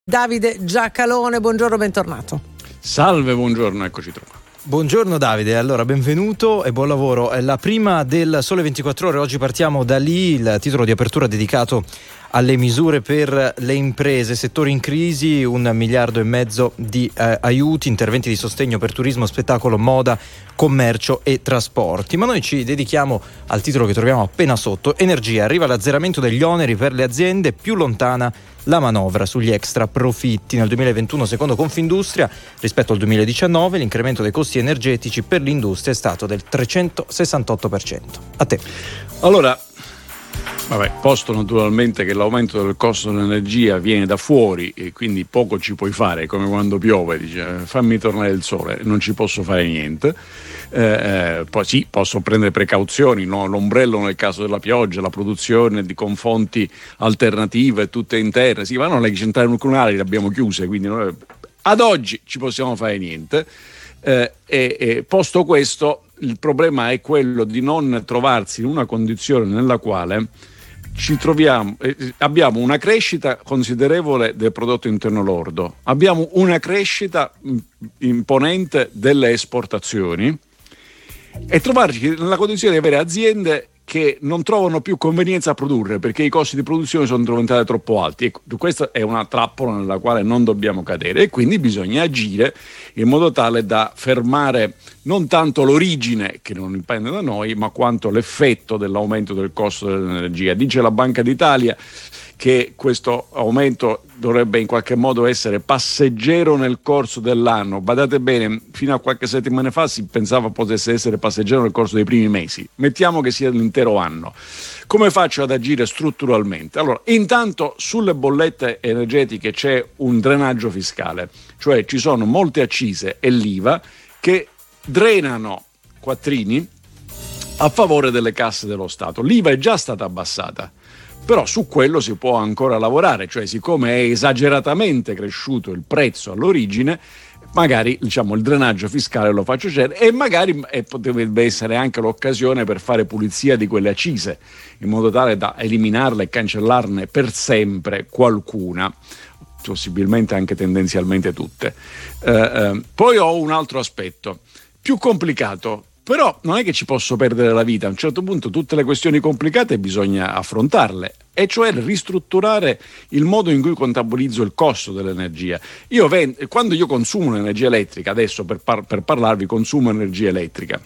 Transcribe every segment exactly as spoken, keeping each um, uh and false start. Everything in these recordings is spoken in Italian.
Davide Giacalone, buongiorno, bentornato. Salve, buongiorno, eccoci trovati. Buongiorno Davide, allora benvenuto e buon lavoro. È la prima del Sole ventiquattro Ore, oggi partiamo da lì, il titolo di apertura dedicato alle misure per le imprese, settori in crisi, un miliardo e mezzo di eh, aiuti, interventi di sostegno per turismo, spettacolo, moda, commercio e trasporti. Ma noi ci dedichiamo al titolo che troviamo appena sotto, energia, arriva l'azzeramento degli oneri per le aziende, più lontana la manovra sugli extra profitti. Nel duemilaventuno, secondo Confindustria, rispetto al duemiladiciannove, l'incremento dei costi energetici per l'industria è stato del trecentosessantotto per cento. A te. Allora, vabbè, posto naturalmente che l'aumento del costo dell'energia viene da fuori e quindi poco ci puoi fare, come quando piove, dice fammi tornare il sole, non ci posso fare niente. Eh, eh, poi sì, posso prendere precauzioni, no? L'ombrello nel caso della pioggia, la produzione di, con fonti alternative tutte interne, sì, ma non le centrali nucleari le abbiamo chiuse, quindi noi, ad oggi ci possiamo fare niente. Eh, e, e posto questo, il problema è quello di non trovarsi in una condizione nella quale ci troviamo, eh, abbiamo una crescita considerevole del prodotto interno lordo, abbiamo una crescita imponente delle esportazioni e trovarci nella condizione di avere aziende che non trovano più convenienza a produrre perché i costi di produzione sono diventati troppo alti. E questa è una trappola nella quale non dobbiamo cadere e quindi bisogna agire in modo tale da fermare non tanto l'origine, che non dipende da noi, ma quanto l'effetto dell'aumento del costo dell'energia. Dice la Banca d'Italia che questo aumento dovrebbe in qualche modo essere passeggero nel corso dell'anno. Badate bene, fino a qualche settimana fa si pensava potesse essere passeggero nel corso dei primi mesi. Mettiamo che sia l'intero anno. Come faccio ad agire strutturalmente? Allora, intanto sulle bollette energetiche c'è un drenaggio fiscale, cioè ci sono molte accise e l'I V A che drenano quattrini a favore delle casse dello Stato. L'I V A è già stata abbassata, però su quello si può ancora lavorare, cioè siccome è esageratamente cresciuto il prezzo all'origine, magari diciamo il drenaggio fiscale lo faccio cedere e magari eh, potrebbe essere anche l'occasione per fare pulizia di quelle accise, in modo tale da eliminarle e cancellarne per sempre qualcuna, possibilmente anche tendenzialmente tutte. Eh, eh, poi ho un altro aspetto più complicato, però non è che ci posso perdere la vita. A un certo punto tutte le questioni complicate bisogna affrontarle, e cioè ristrutturare il modo in cui contabilizzo il costo dell'energia. Io vend- quando io consumo l'energia elettrica, adesso per, par- per parlarvi consumo energia elettrica,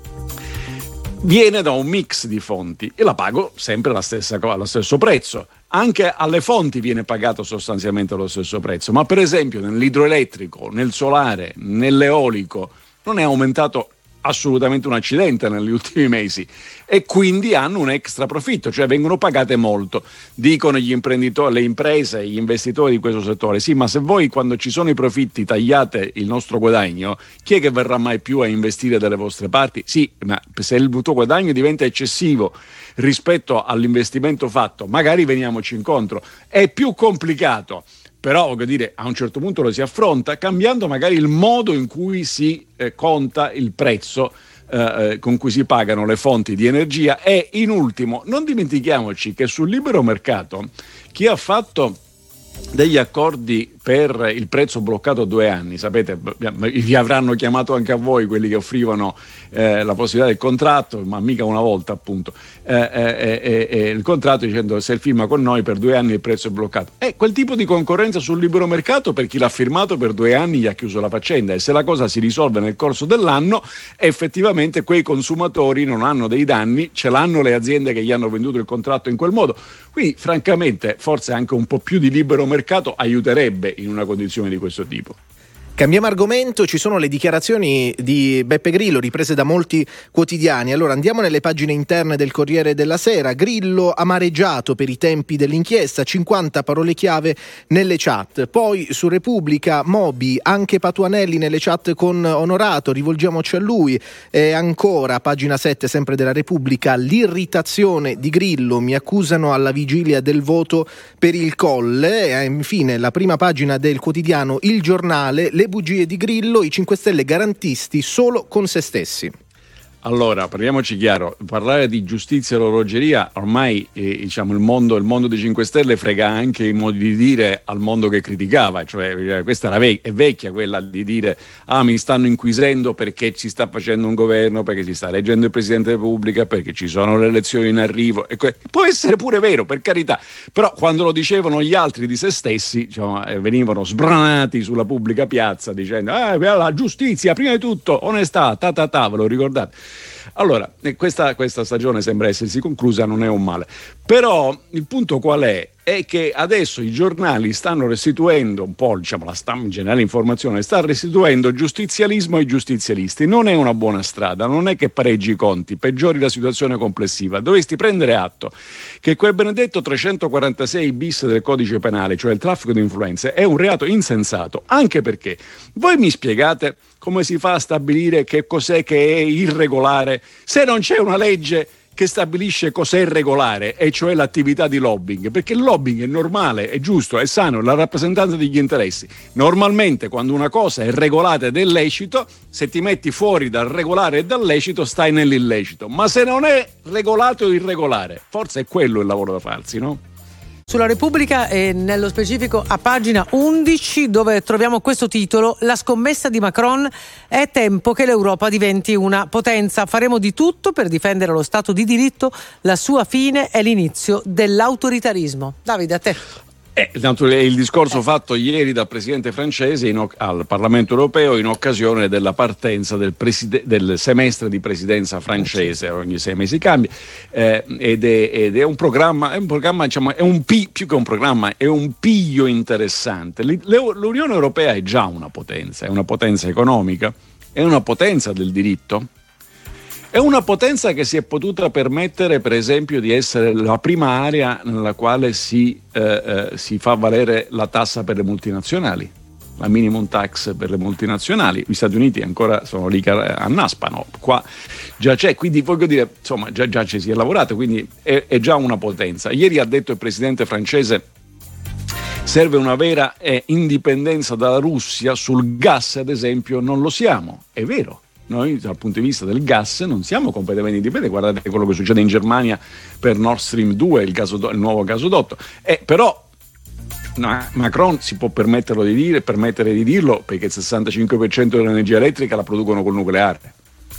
viene da un mix di fonti e la pago sempre alla stessa, allo stesso prezzo. Anche alle fonti viene pagato sostanzialmente allo stesso prezzo, ma per esempio nell'idroelettrico, nel solare, nell'eolico non è aumentato assolutamente un accidente negli ultimi mesi e quindi hanno un extra profitto, cioè vengono pagate molto. Dicono gli imprenditori, le imprese, gli investitori di questo settore: sì, ma se voi quando ci sono i profitti tagliate il nostro guadagno, chi è che verrà mai più a investire dalle vostre parti? Sì, ma se il tuo guadagno diventa eccessivo rispetto all'investimento fatto, magari veniamoci incontro. È più complicato, però voglio dire, a un certo punto lo si affronta cambiando magari il modo in cui si eh, conta il prezzo eh, con cui si pagano le fonti di energia. E in ultimo, non dimentichiamoci che sul libero mercato chi ha fatto degli accordi per il prezzo bloccato a due anni, sapete, vi avranno chiamato anche a voi quelli che offrivano eh, la possibilità del contratto, ma mica una volta appunto, eh, eh, eh, eh, il contratto dicendo se firma con noi per due anni il prezzo è bloccato. È quel tipo di concorrenza sul libero mercato, per chi l'ha firmato per due anni gli ha chiuso la faccenda, e se la cosa si risolve nel corso dell'anno effettivamente quei consumatori non hanno dei danni, ce l'hanno le aziende che gli hanno venduto il contratto in quel modo. Quindi francamente forse anche un po' più di libero mercato aiuterebbe in una condizione di questo tipo. Cambiamo argomento, ci sono le dichiarazioni di Beppe Grillo riprese da molti quotidiani. Allora andiamo nelle pagine interne del Corriere della Sera. Grillo amareggiato per i tempi dell'inchiesta, cinquanta parole chiave nelle chat. Poi su Repubblica, Moby, anche Patuanelli nelle chat con Onorato, rivolgiamoci a lui. E ancora, pagina sette sempre della Repubblica, l'irritazione di Grillo, mi accusano alla vigilia del voto per il Colle. E infine la prima pagina del quotidiano Il Giornale, le bugie di Grillo, i cinque Stelle garantisti solo con se stessi. Allora, parliamoci chiaro, parlare di giustizia e orologeria ormai eh, diciamo il mondo, il mondo dei cinque Stelle frega anche i modi di dire al mondo che criticava, cioè questa era vec- è vecchia quella di dire ah mi stanno inquisendo perché ci sta facendo un governo, perché si sta eleggendo il Presidente della Repubblica, perché ci sono le elezioni in arrivo, e que- può essere pure vero, per carità, però quando lo dicevano gli altri di se stessi, diciamo, eh, venivano sbranati sulla pubblica piazza dicendo ah, la giustizia prima di tutto, onestà, ta ta ta, ve lo ricordate? Allora, questa, questa stagione sembra essersi conclusa, non è un male. Però il punto qual è? È che adesso i giornali stanno restituendo un po', diciamo, la stampa in generale informazione sta restituendo giustizialismo ai giustizialisti. Non è una buona strada, non è che pareggi i conti, peggiori la situazione complessiva. Dovresti prendere atto che quel benedetto trecentoquarantasei bis del codice penale, cioè il traffico di influenze, è un reato insensato, anche perché voi mi spiegate come si fa a stabilire che cos'è che è irregolare se non c'è una legge che stabilisce cos'è regolare, e cioè l'attività di lobbying, perché il lobbying è normale, è giusto, è sano, è la rappresentanza degli interessi. Normalmente quando una cosa è regolata ed è lecito, se ti metti fuori dal regolare e dal lecito stai nell'illecito, ma se non è regolato o irregolare, forse è quello il lavoro da farsi, no? Sulla Repubblica e nello specifico a pagina undici, dove troviamo questo titolo: la scommessa di Macron, è tempo che l'Europa diventi una potenza, faremo di tutto per difendere lo Stato di diritto, la sua fine è l'inizio dell'autoritarismo. Davide, a te. Eh, il discorso fatto ieri dal presidente francese in, al Parlamento europeo in occasione della partenza del, preside, del semestre di presidenza francese, ogni sei mesi cambia, eh, ed, è, ed è un programma, è un programma diciamo, è un pi, più che un programma, è un piglio interessante. L'Unione Europea è già una potenza, è una potenza economica, è una potenza del diritto. È una potenza che si è potuta permettere, per esempio, di essere la prima area nella quale si, eh, eh, si fa valere la tassa per le multinazionali, la minimum tax per le multinazionali. Gli Stati Uniti ancora sono lì che annaspano, qua già c'è, quindi voglio dire, insomma, già, già ci si è lavorato, quindi è, è già una potenza. Ieri ha detto il presidente francese: serve una vera eh, indipendenza dalla Russia sul gas, ad esempio, non lo siamo. È vero. Noi dal punto di vista del gas non siamo completamente indipendenti, guardate quello che succede in Germania per Nord Stream due, il, gasodotto, il nuovo gasodotto. Eh, però no, Macron si può permetterlo di dire, permettere di dirlo perché il sessantacinque per cento dell'energia elettrica la producono col nucleare.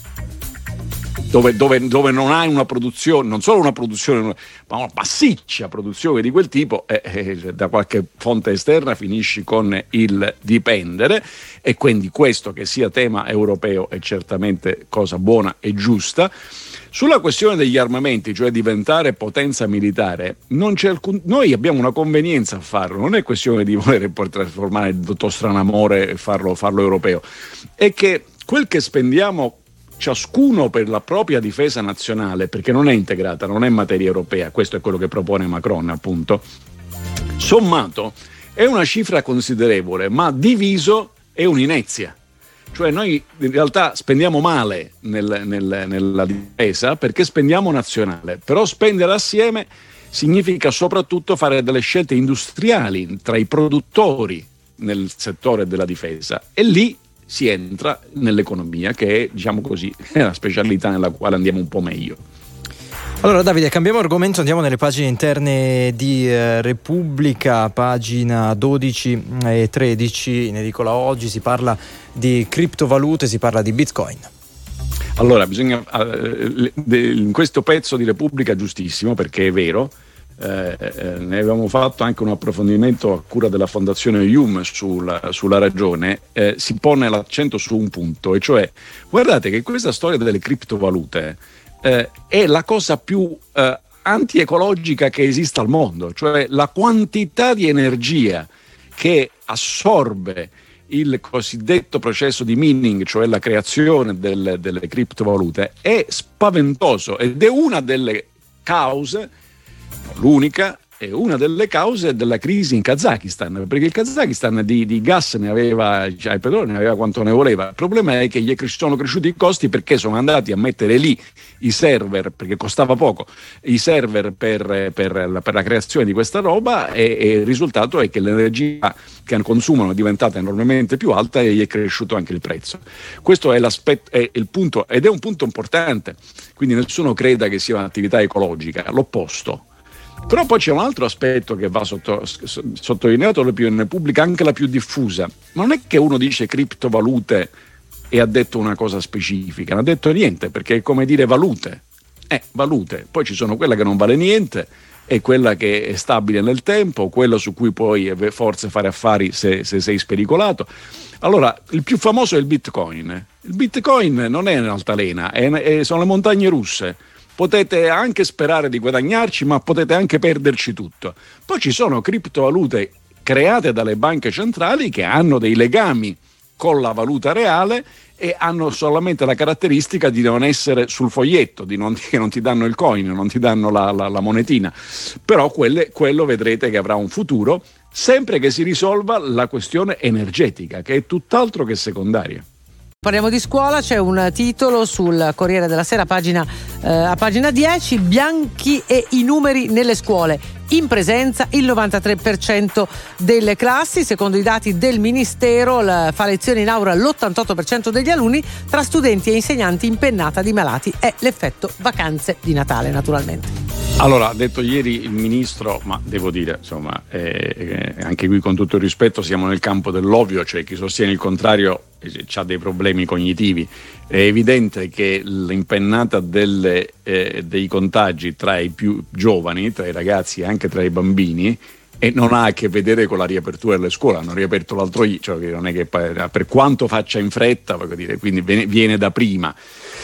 Dove, dove, dove non hai una produzione, non solo una produzione, ma una massiccia produzione di quel tipo, eh, eh, da qualche fonte esterna finisci con il dipendere, e quindi questo, che sia tema europeo, è certamente cosa buona e giusta. Sulla questione degli armamenti, cioè diventare potenza militare, non c'è alcun, noi abbiamo una convenienza a farlo, non è questione di voler poi trasformare il dottor Stranamore e farlo, farlo europeo, è che quel che spendiamo ciascuno per la propria difesa nazionale, perché non è integrata, non è materia europea, questo è quello che propone Macron, appunto, sommato è una cifra considerevole, ma diviso è un'inezia. Cioè noi in realtà spendiamo male nel, nel, nella difesa perché spendiamo nazionale, però spendere assieme significa soprattutto fare delle scelte industriali tra i produttori nel settore della difesa, e lì si entra nell'economia, che è, diciamo così, la specialità nella quale andiamo un po' meglio. Allora Davide, cambiamo argomento, andiamo nelle pagine interne di eh, Repubblica, pagina dodici e tredici, in edicola oggi si parla di criptovalute, si parla di Bitcoin. Allora, bisogna eh, in questo pezzo di Repubblica, giustissimo, perché è vero, Eh, eh, ne avevamo fatto anche un approfondimento a cura della Fondazione Hume sulla, sulla ragione, eh, si pone l'accento su un punto, e cioè guardate che questa storia delle criptovalute eh, è la cosa più eh, antiecologica che esista al mondo, cioè la quantità di energia che assorbe il cosiddetto processo di mining, cioè la creazione del, delle criptovalute, è spaventoso, ed è una delle cause, l'unica, è una delle cause della crisi in Kazakistan, perché il Kazakistan di, di gas ne aveva, cioè il petrolio ne aveva quanto ne voleva. Il problema è che gli sono cresciuti i costi perché sono andati a mettere lì i server, perché costava poco, i server per, per, la, per la creazione di questa roba, e, e il risultato è che l'energia che consumano è diventata enormemente più alta e gli è cresciuto anche il prezzo. Questo è l'aspetto, è il punto, ed è un punto importante, quindi nessuno creda che sia un'attività ecologica, l'opposto. Però poi c'è un altro aspetto che va sotto, sottolineato dall'opinione pubblica, anche la più diffusa. Non è che uno dice criptovalute e ha detto una cosa specifica, non ha detto niente, perché è come dire valute. Eh, valute. Poi ci sono quella che non vale niente e quella che è stabile nel tempo, quella su cui puoi forse fare affari se, se sei spericolato. Allora, il più famoso è il Bitcoin. Il Bitcoin non è un'altalena, è, è, sono le montagne russe. Potete anche sperare di guadagnarci, ma potete anche perderci tutto. Poi ci sono criptovalute create dalle banche centrali che hanno dei legami con la valuta reale e hanno solamente la caratteristica di non essere sul foglietto, di non, che non ti danno il coin, non ti danno la, la, la monetina. Però quelle, quello vedrete che avrà un futuro, sempre che si risolva la questione energetica, che è tutt'altro che secondaria. Parliamo di scuola, c'è un titolo sul Corriere della Sera, pagina, eh, a pagina dieci, bianchi e i numeri nelle scuole. In presenza il novantatré per cento delle classi, secondo i dati del Ministero, la, fa lezione in aula l'ottantotto per cento degli alunni, tra studenti e insegnanti impennata di malati. È l'effetto vacanze di Natale, naturalmente. Allora, ha detto ieri il Ministro, ma devo dire, insomma, eh, anche qui con tutto il rispetto siamo nel campo dell'ovvio, cioè chi sostiene il contrario eh, ha dei problemi cognitivi. È evidente che l'impennata delle, eh, dei contagi tra i più giovani, tra i ragazzi e anche tra i bambini, e non ha a che vedere con la riapertura delle scuole. Hanno riaperto l'altro ieri, cioè non è che per quanto faccia in fretta, voglio dire, quindi viene, viene da prima.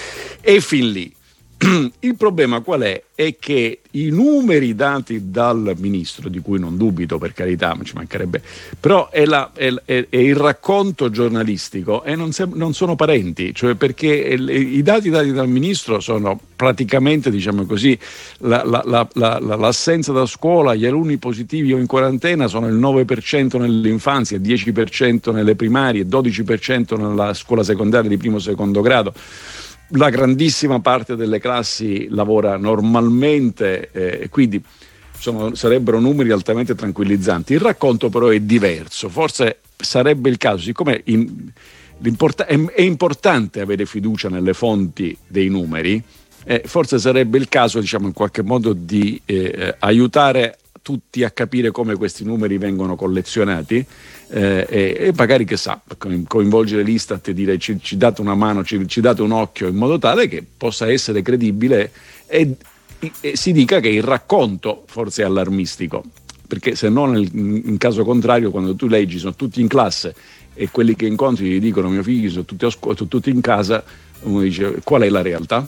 E fin lì. Il problema qual è? È che i numeri dati dal Ministro, di cui non dubito per carità, ma ci mancherebbe, però è, la, è, è, è il racconto giornalistico e non, se, non sono parenti, cioè perché i dati dati dal Ministro sono praticamente, diciamo così, la, la, la, la, l'assenza da scuola, gli alunni positivi o in quarantena sono il nove per cento nell'infanzia, dieci per cento nelle primarie, dodici per cento nella scuola secondaria di primo e secondo grado. La grandissima parte delle classi lavora normalmente, eh, quindi sono, sarebbero numeri altamente tranquillizzanti. Il racconto però è diverso, forse sarebbe il caso, siccome in, è, è importante avere fiducia nelle fonti dei numeri, eh, forse sarebbe il caso, diciamo, in qualche modo di eh, aiutare tutti a capire come questi numeri vengono collezionati, eh, e, e magari, che sa, coinvolgere l'Istat e dire ci, ci date una mano, ci, ci date un occhio, in modo tale che possa essere credibile e, e si dica che il racconto forse è allarmistico, perché se no nel, in caso contrario, quando tu leggi sono tutti in classe e quelli che incontri gli dicono mio figlio sono tutti, a scuola, sono tutti in casa, uno dice qual è la realtà?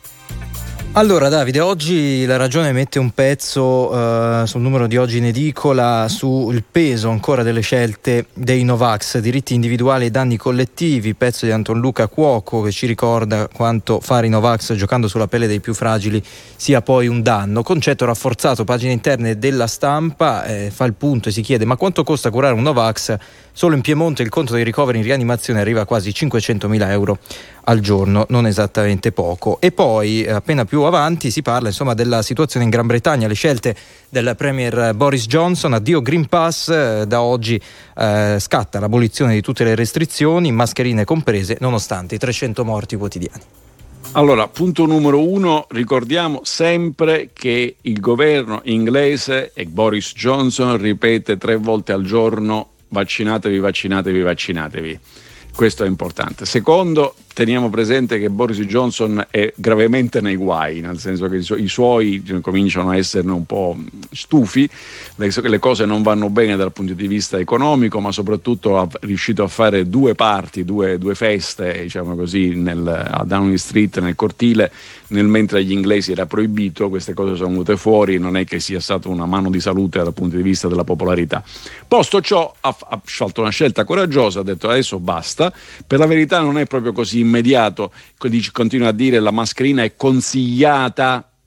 Allora Davide, oggi La Ragione mette un pezzo uh, sul numero di oggi in edicola sul peso ancora delle scelte dei Novax, diritti individuali e danni collettivi, pezzo di Anton Luca Cuoco che ci ricorda quanto fare i Novax giocando sulla pelle dei più fragili sia poi un danno. Concetto rafforzato, pagine interne della Stampa, eh, fa il punto e si chiede ma quanto costa curare un Novax? Solo in Piemonte il conto dei ricoveri in rianimazione arriva a quasi cinquecentomila euro al giorno, non esattamente poco. E poi appena più avanti si parla insomma della situazione in Gran Bretagna, le scelte del premier Boris Johnson, addio Green Pass, eh, da oggi eh, scatta l'abolizione di tutte le restrizioni, mascherine comprese, nonostante i trecento morti quotidiani. Allora, punto numero uno, ricordiamo sempre che il governo inglese e Boris Johnson ripete tre volte al giorno vaccinatevi, vaccinatevi, vaccinatevi. Questo è importante. Secondo, teniamo presente che Boris Johnson è gravemente nei guai, nel senso che i, su- i suoi cominciano a esserne un po' stufi, le, le cose non vanno bene dal punto di vista economico, ma soprattutto è riuscito a fare due party, due, due feste, diciamo così, nel, a Downing Street, nel cortile, nel mentre agli inglesi era proibito. Queste cose sono venute fuori, non è che sia stata una mano di salute dal punto di vista della popolarità. Posto ciò, ha, ha fatto una scelta coraggiosa, ha detto adesso basta. Per la verità non è proprio così immediato, continua a dire la mascherina è consigliata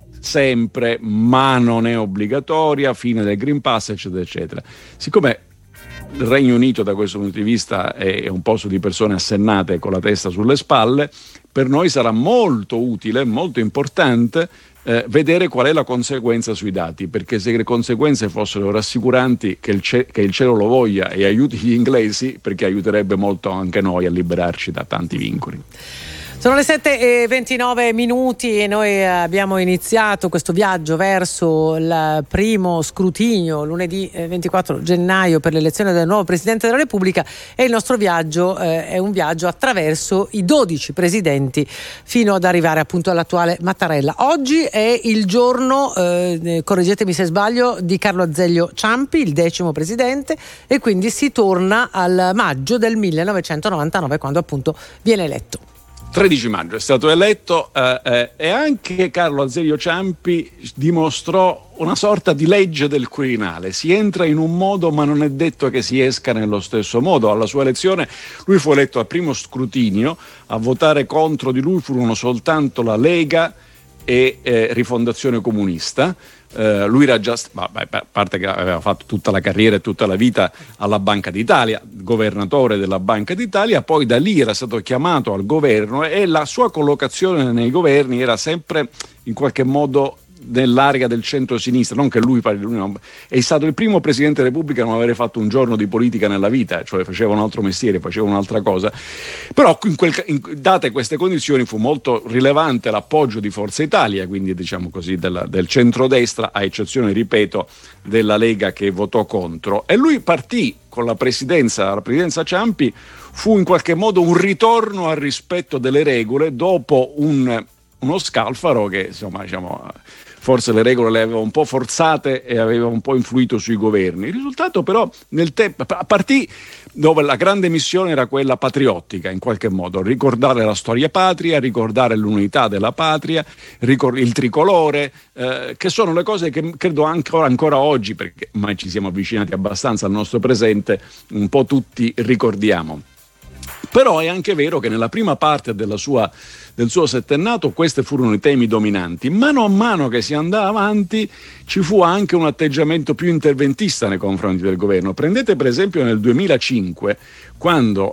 sempre, ma non è obbligatoria, fine del Green Pass, eccetera, eccetera. Siccome il Regno Unito da questo punto di vista è un posto di persone assennate con la testa sulle spalle, per noi sarà molto utile, molto importante eh, vedere qual è la conseguenza sui dati, perché se le conseguenze fossero rassicuranti, che il, ce- che il cielo lo voglia e aiuti gli inglesi, perché aiuterebbe molto anche noi a liberarci da tanti vincoli. Sono le sette e ventinove minuti e noi abbiamo iniziato questo viaggio verso il primo scrutinio lunedì ventiquattro gennaio per l'elezione del nuovo Presidente della Repubblica, e il nostro viaggio eh, è un viaggio attraverso i dodici presidenti fino ad arrivare appunto all'attuale Mattarella. Oggi è il giorno, eh, correggetemi se sbaglio, di Carlo Azeglio Ciampi, il decimo presidente, e quindi si torna al maggio del millenovecentonovantanove, quando appunto viene eletto. tredici maggio è stato eletto eh, eh, e anche Carlo Azeglio Ciampi dimostrò una sorta di legge del Quirinale: si entra in un modo ma non è detto che si esca nello stesso modo. Alla sua elezione lui fu eletto al primo scrutinio, a votare contro di lui furono soltanto la Lega e eh, Rifondazione Comunista. Uh, lui era già, vabbè, a parte che aveva fatto tutta la carriera e tutta la vita alla Banca d'Italia, governatore della Banca d'Italia, poi da lì era stato chiamato al governo e la sua collocazione nei governi era sempre in qualche modo nell'area del centro-sinistra, non che lui parli, lui non, è stato il primo Presidente della Repubblica a non avere fatto un giorno di politica nella vita, cioè faceva un altro mestiere, faceva un'altra cosa, però in quel, in, date queste condizioni fu molto rilevante l'appoggio di Forza Italia, quindi diciamo così della, del centrodestra, a eccezione, ripeto, della Lega che votò contro, e lui partì con la presidenza, la presidenza Ciampi fu in qualche modo un ritorno al rispetto delle regole dopo un, uno Scalfaro che insomma diciamo forse le regole le aveva un po' forzate e aveva un po' influito sui governi. Il risultato però nel tempo partì dove la grande missione era quella patriottica, in qualche modo ricordare la storia patria, ricordare l'unità della patria, ricor- il tricolore, eh, che sono le cose che credo ancora, ancora oggi, perché ormai ci siamo avvicinati abbastanza al nostro presente, un po' tutti ricordiamo. Però è anche vero che nella prima parte della sua, del suo settennato questi furono i temi dominanti. Mano a mano che si andava avanti ci fu anche un atteggiamento più interventista nei confronti del governo. Prendete per esempio nel duemilacinque, quando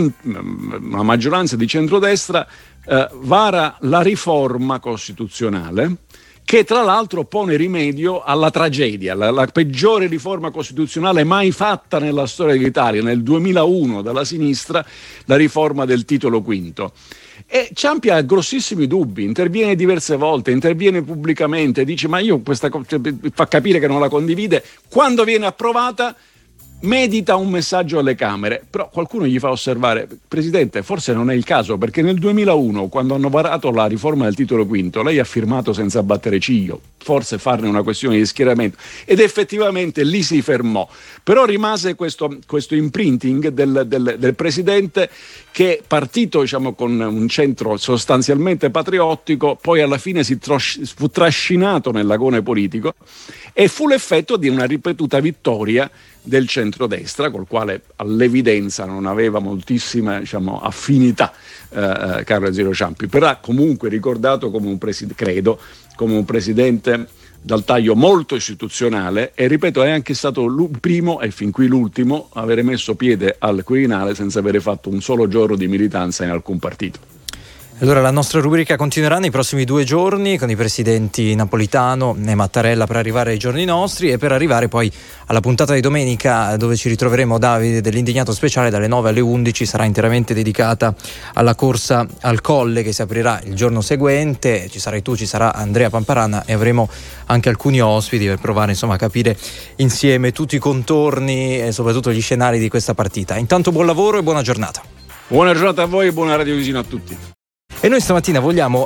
una maggioranza di centrodestra eh, vara la riforma costituzionale, che tra l'altro pone rimedio alla tragedia, la, la peggiore riforma costituzionale mai fatta nella storia dell'Italia, nel duemilauno dalla sinistra, la riforma del titolo quinto. E Ciampi ha grossissimi dubbi, interviene diverse volte, interviene pubblicamente, dice ma io questa cosa, fa capire che non la condivide, quando viene approvata medita un messaggio alle Camere, però qualcuno gli fa osservare: Presidente, forse non è il caso, perché nel duemilauno, quando hanno varato la riforma del titolo quinto, lei ha firmato senza battere ciglio, forse farne una questione di schieramento, ed effettivamente lì si fermò. Però rimase questo, questo imprinting del, del, del Presidente, che partito diciamo con un centro sostanzialmente patriottico, poi alla fine si tros- fu trascinato nell'agone politico, e fu l'effetto di una ripetuta vittoria del centrodestra, col quale all'evidenza non aveva moltissima diciamo, affinità eh, Carlo Azeglio Ciampi, però comunque ricordato come un presidente, credo, come un presidente dal taglio molto istituzionale, e ripeto è anche stato il primo e fin qui l'ultimo a avere messo piede al Quirinale senza avere fatto un solo giorno di militanza in alcun partito. Allora la nostra rubrica continuerà nei prossimi due giorni con i presidenti Napolitano e Mattarella per arrivare ai giorni nostri, e per arrivare poi alla puntata di domenica, dove ci ritroveremo Davide dell'Indignato Speciale dalle nove alle undici, sarà interamente dedicata alla corsa al Colle che si aprirà il giorno seguente. Ci sarai tu, ci sarà Andrea Pamparana e avremo anche alcuni ospiti per provare insomma a capire insieme tutti i contorni e soprattutto gli scenari di questa partita. Intanto buon lavoro e buona giornata. Buona giornata a voi e buona radiovisione a tutti. E noi stamattina vogliamo,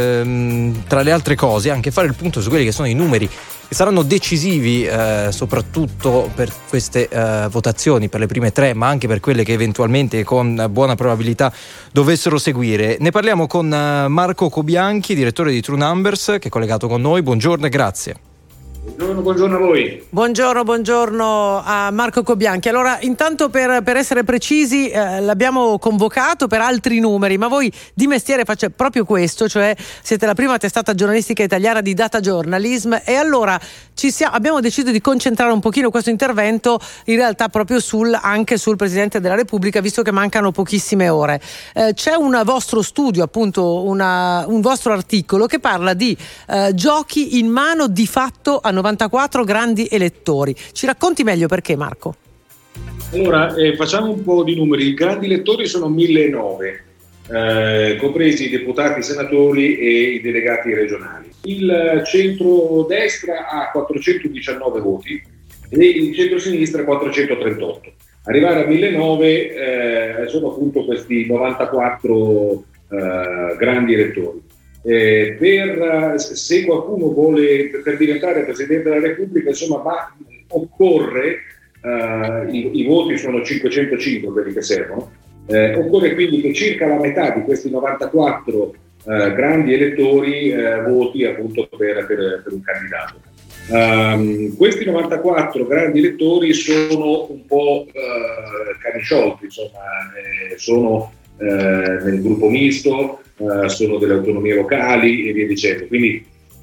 ehm, tra le altre cose, anche fare il punto su quelli che sono i numeri che saranno decisivi eh, soprattutto per queste eh, votazioni, per le prime tre, ma anche per quelle che eventualmente con buona probabilità dovessero seguire. Ne parliamo con Marco Cobianchi, direttore di True Numbers, che è collegato con noi. Buongiorno e grazie. Buongiorno, buongiorno a voi. Buongiorno, buongiorno a Marco Cobianchi. Allora, intanto per, per essere precisi, eh, l'abbiamo convocato per altri numeri, ma voi di mestiere fate proprio questo, cioè siete la prima testata giornalistica italiana di data journalism, e allora ci siamo, abbiamo deciso di concentrare un pochino questo intervento in realtà proprio sul, anche sul Presidente della Repubblica, visto che mancano pochissime ore. Eh, c'è un vostro studio, appunto, una, un vostro articolo che parla di eh, giochi in mano di fatto a novantaquattro grandi elettori. Ci racconti meglio perché, Marco? Allora, eh, facciamo un po' di numeri. I grandi elettori sono millenovecento, eh, compresi i deputati, i senatori e i delegati regionali. Il centrodestra ha quattrocentodiciannove voti e il centrosinistra quattrocentotrentotto. Arrivare a millenovecento eh, sono appunto questi novantaquattro eh, grandi elettori. Eh, per, se qualcuno vuole, per diventare Presidente della Repubblica, insomma, ma occorre, eh, i, i voti sono cinquecentocinque quelli che servono, eh, occorre quindi che circa la metà di questi novantaquattro eh, grandi elettori eh, voti appunto per, per, per un candidato. Um, questi novantaquattro grandi elettori sono un po' eh, cani sciolti, insomma, eh, sono eh, nel gruppo misto, Uh, sono delle autonomie locali e via dicendo, quindi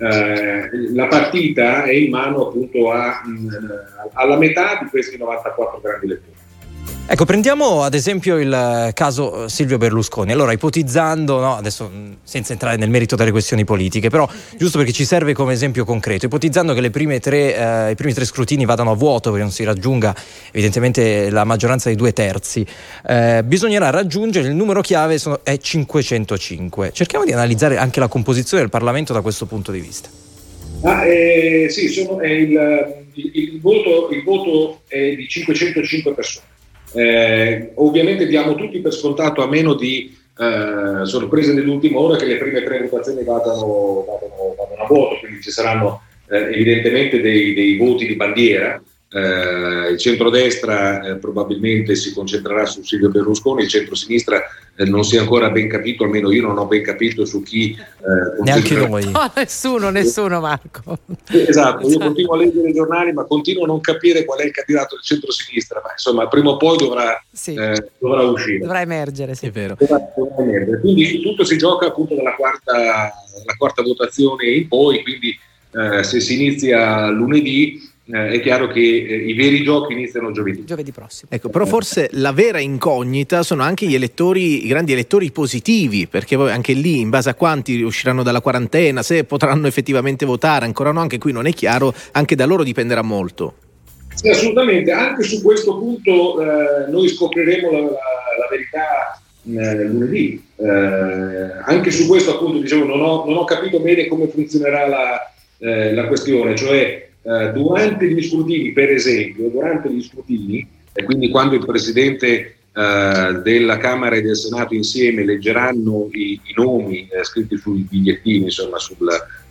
uh, la partita è in mano appunto a, mh, alla metà di questi novantaquattro grandi elettori. Ecco, prendiamo ad esempio il caso Silvio Berlusconi. Allora, ipotizzando, no, adesso senza entrare nel merito delle questioni politiche, però giusto perché ci serve come esempio concreto, ipotizzando che le prime tre, eh, i primi tre scrutini vadano a vuoto, perché non si raggiunga evidentemente la maggioranza dei due terzi, eh, bisognerà raggiungere il numero chiave, sono, è cinquecentocinque. Cerchiamo di analizzare anche la composizione del Parlamento da questo punto di vista. Ah, eh, sì, sono, è il, il, il, voto, il voto è di cinquecentocinque persone. Eh, ovviamente diamo tutti per scontato, a meno di eh, sorprese dell'ultima ora, che le prime tre votazioni vadano, vadano, vadano a vuoto, quindi ci saranno eh, evidentemente dei, dei voti di bandiera. Eh, il centrodestra eh, probabilmente si concentrerà su Silvio Berlusconi, il centrosinistra eh, non si è ancora ben capito, almeno io non ho ben capito su chi eh, neanche noi. No, nessuno, nessuno, Marco. Esatto, io continuo a leggere i giornali, ma continuo a non capire qual è il candidato del centrosinistra, ma insomma prima o poi dovrà, sì. eh, dovrà uscire. Dovrà emergere, sì. È vero. Dovrà, dovrà emergere. Quindi tutto si gioca appunto dalla quarta, dalla quarta votazione in poi, quindi eh, se si inizia lunedì, Eh, è chiaro che eh, i veri giochi iniziano giovedì. Giovedì prossimo. Ecco, però forse la vera incognita sono anche gli elettori, i grandi elettori positivi, perché poi anche lì, in base a quanti usciranno dalla quarantena, se potranno effettivamente votare, ancora no, anche qui non è chiaro, anche da loro dipenderà molto. Sì, assolutamente, anche su questo punto eh, noi scopriremo la, la, la verità eh, lunedì. Eh, anche su questo appunto dicevo, non ho, non ho capito bene come funzionerà la, eh, la questione, cioè Uh, durante gli scrutini, per esempio, durante gli scrutini, e quindi quando il Presidente uh, della Camera e del Senato insieme leggeranno i, i nomi eh, scritti sui bigliettini, insomma, sul,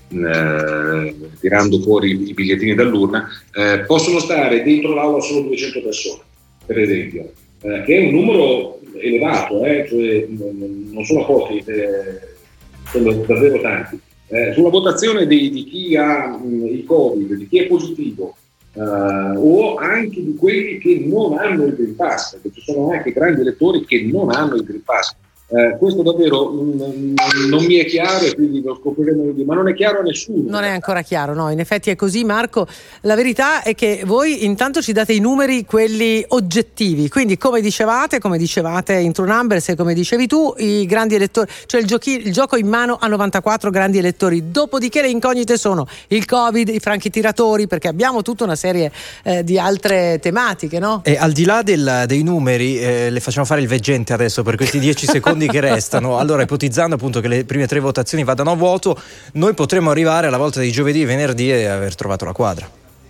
uh, tirando fuori i bigliettini dall'urna, uh, possono stare dentro l'aula solo duecento persone, per esempio, uh, che è un numero elevato, eh, cioè non, non sono pochi, eh, sono davvero tanti. Eh, sulla votazione di, di chi ha mh, il Covid, di chi è positivo, uh, o anche di quelli che non hanno il Green Pass, perché ci sono anche grandi elettori che non hanno il Green Pass. Eh, questo davvero mh, non mi è chiaro, e quindi lo scopriremo, ma non è chiaro a nessuno. Non è ancora chiaro, no, in effetti è così, Marco. La verità è che voi intanto ci date i numeri, quelli oggettivi, quindi come dicevate, come dicevate in True Numbers e come dicevi tu, i grandi elettori, cioè il, giochi, il gioco in mano a novantaquattro grandi elettori. Dopodiché le incognite sono il Covid, i franchi tiratori, perché abbiamo tutta una serie eh, di altre tematiche, no? E al di là del, dei numeri, eh, le facciamo fare il veggente adesso per questi dieci secondi che restano. Allora, ipotizzando appunto che le prime tre votazioni vadano a vuoto, noi potremmo arrivare alla volta di giovedì e venerdì e aver trovato la quadra.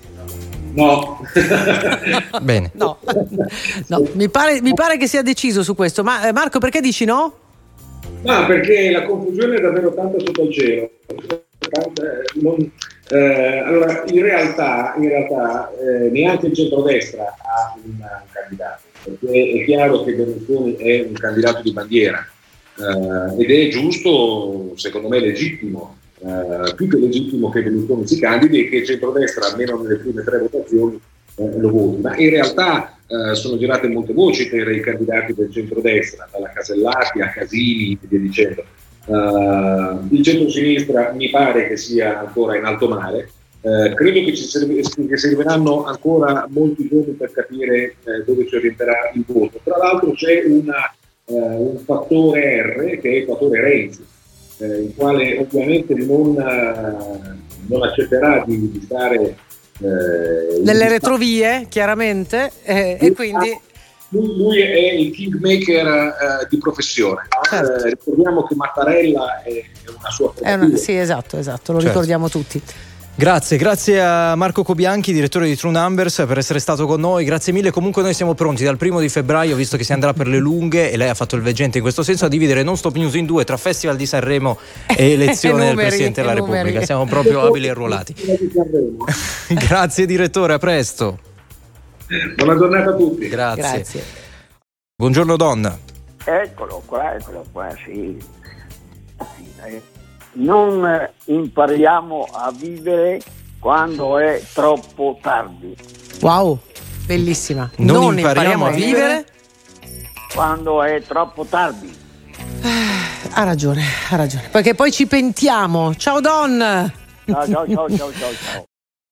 No. Bene. No, no. Mi pare, mi pare che sia deciso su questo. Ma eh, Marco, perché dici no? No, perché la confusione è davvero tanta sotto il cielo. Tanta, non, eh, allora, in realtà, in realtà eh, neanche il centrodestra ha un candidato, perché è chiaro che Berlusconi è un candidato di bandiera, eh, ed è giusto, secondo me legittimo, eh, più che legittimo che Berlusconi si candidi e che il centrodestra, almeno nelle prime tre votazioni, eh, lo voti. Ma in realtà eh, sono girate molte voci per i candidati del centrodestra, dalla Casellati a Casini e via dicendo. Uh, il centro-sinistra mi pare che sia ancora in alto mare. Uh, credo che ci serv- che serviranno ancora molti giorni per capire uh, dove si orienterà il voto. Tra l'altro c'è una, uh, un fattore R che è il fattore Renzi, uh, il quale ovviamente non, uh, non accetterà di, di stare uh, nelle retrovie, chiaramente, eh, e quindi Lui, lui è il kingmaker uh, di professione. Certo. Uh, ricordiamo che Mattarella è, è una sua è una, sì, esatto, esatto, lo certo. ricordiamo tutti. Grazie, grazie a Marco Cobianchi, direttore di True Numbers, per essere stato con noi. Grazie mille. Comunque noi siamo pronti dal primo di febbraio, visto che si andrà per le lunghe, e lei ha fatto il veggente in questo senso, a dividere Non Stop News in due tra Festival di Sanremo e elezione numeri, del Presidente della numeri. Repubblica. Siamo proprio abili e arruolati. Grazie direttore, a presto. Buona giornata a tutti. Grazie. Grazie. Buongiorno donna. Eccolo qua, eccolo qua, sì. Non impariamo a vivere quando è troppo tardi. Wow, bellissima. Non Non, impariamo impariamo, a a vivere. Quando è troppo tardi. Ha ragione, ha ragione. Perché poi ci pentiamo. Ciao Don. Ciao, ciao, ciao, ciao, ciao, ciao.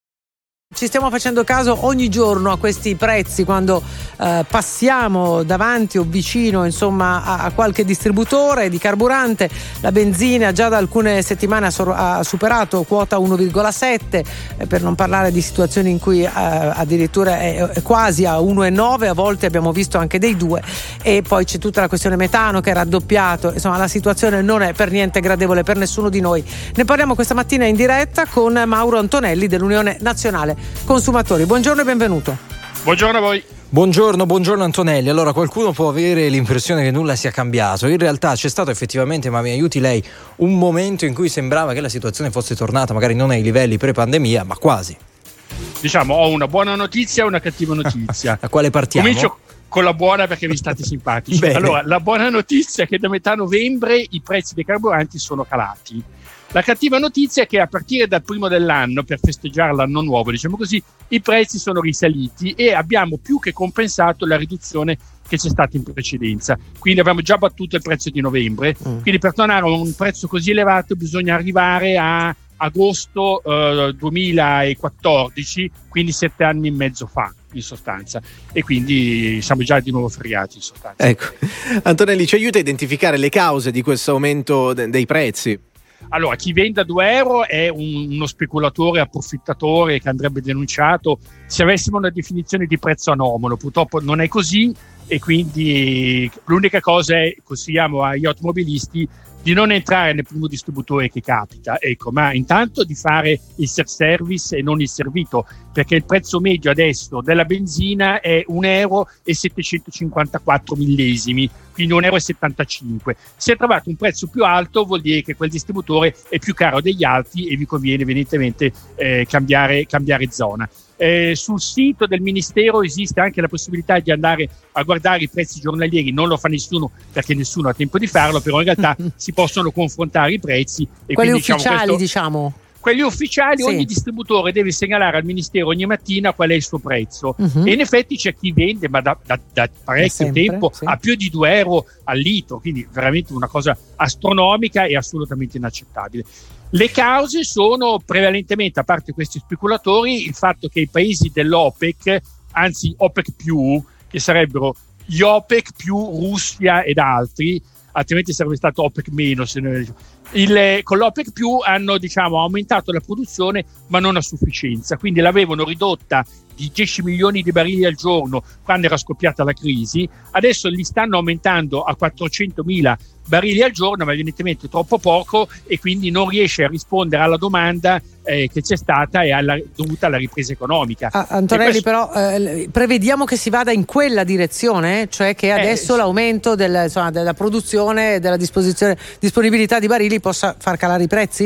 Ci stiamo facendo caso ogni giorno a questi prezzi quando eh, passiamo davanti o vicino, insomma, a, a qualche distributore di carburante. La benzina già da alcune settimane ha, sor- ha superato quota uno virgola sette, eh, per non parlare di situazioni in cui eh, addirittura è, è quasi a uno virgola nove, a volte abbiamo visto anche dei due, e poi c'è tutta la questione metano che è raddoppiato. Insomma, la situazione non è per niente gradevole per nessuno di noi. Ne parliamo questa mattina in diretta con Mauro Antonelli dell'Unione Nazionale Consumatori. Buongiorno e benvenuto. Buongiorno a voi. Buongiorno, buongiorno Antonelli. Allora, qualcuno può avere l'impressione che nulla sia cambiato. In realtà c'è stato effettivamente, ma mi aiuti lei, un momento in cui sembrava che la situazione fosse tornata magari non ai livelli pre-pandemia, ma quasi. Diciamo, ho una buona notizia e una cattiva notizia. A quale partiamo? Comincio con la buona perché vi state simpatici. Bene. Allora, la buona notizia è che da metà novembre i prezzi dei carburanti sono calati. La cattiva notizia è che a partire dal primo dell'anno, per festeggiare l'anno nuovo, diciamo così, i prezzi sono risaliti e abbiamo più che compensato la riduzione che c'è stata in precedenza. Quindi abbiamo già battuto il prezzo di novembre. Mm. Quindi per tornare a un prezzo così elevato bisogna arrivare a agosto eh, duemilaquattordici, quindi sette anni e mezzo fa in sostanza, e quindi siamo già di nuovo ferriati in sostanza. Ecco, Antonelli, ci aiuta a identificare le cause di questo aumento de- dei prezzi? Allora, chi vende a due euro è un, uno speculatore approfittatore che andrebbe denunciato se avessimo una definizione di prezzo anomalo. Purtroppo non è così, e quindi l'unica cosa è, consigliamo agli automobilisti di non entrare nel primo distributore che capita, ecco, ma intanto di fare il self-service e non il servito, perché il prezzo medio adesso della benzina è un euro e settecentocinquantaquattro millesimi, quindi un euro e settantacinque. Se trovate un prezzo più alto vuol dire che quel distributore è più caro degli altri e vi conviene evidentemente eh, cambiare, cambiare zona. Eh, sul sito del Ministero esiste anche la possibilità di andare a guardare i prezzi giornalieri, non lo fa nessuno perché nessuno ha tempo di farlo, però in realtà si possono confrontare i prezzi. E quelli quindi, ufficiali, diciamo, questo, diciamo. Quelli ufficiali, sì. Ogni distributore deve segnalare al Ministero ogni mattina qual è il suo prezzo. Uh-huh. E in effetti c'è chi vende, ma da, da, da parecchio sempre, tempo, sì. a più di due euro al litro, quindi veramente una cosa astronomica e assolutamente inaccettabile. Le cause sono prevalentemente, a parte questi speculatori, il fatto che i paesi dell'OPEC, anzi OPEC più, che sarebbero gli OPEC più Russia ed altri, altrimenti sarebbe stato OPEC meno, se noi, il, con l'OPEC più hanno, diciamo, aumentato la produzione ma non a sufficienza, quindi l'avevano ridotta di dieci milioni di barili al giorno quando era scoppiata la crisi, adesso li stanno aumentando a quattrocentomila barili al giorno, ma evidentemente troppo poco, e quindi non riesce a rispondere alla domanda eh, che c'è stata e alla, dovuta alla ripresa economica. Ah, Antonelli, questo... però eh, prevediamo che si vada in quella direzione, cioè che adesso eh, sì. l'aumento del, insomma, della produzione e della disposizione, disponibilità di barili possa far calare i prezzi?